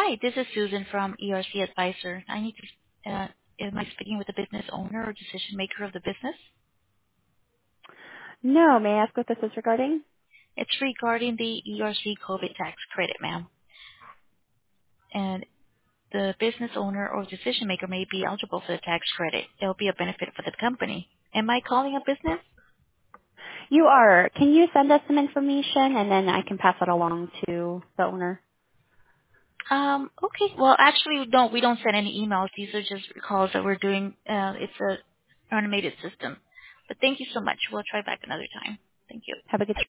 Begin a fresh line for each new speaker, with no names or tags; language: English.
Hi, this is Susan from ERC Advisor. Am I speaking with the business owner or decision maker of the business?
No, may I ask what this is regarding?
It's regarding the ERC COVID tax credit, ma'am. And the business owner or decision maker may be eligible for the tax credit. It will be a benefit for the company. Am I calling a business?
You are. Can you send us some information and then I can pass it along to the owner?
Okay. Well, actually, we don't send any emails. These are just calls that we're doing. It's a automated system. But thank you so much. We'll try back another time. Thank you.
Have a good